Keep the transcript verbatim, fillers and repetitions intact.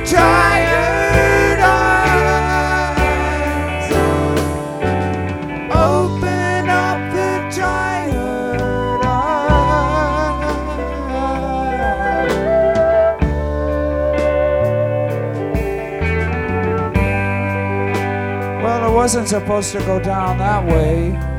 tired eyes. Open up the tired eyes. Well, it wasn't supposed to go down that way.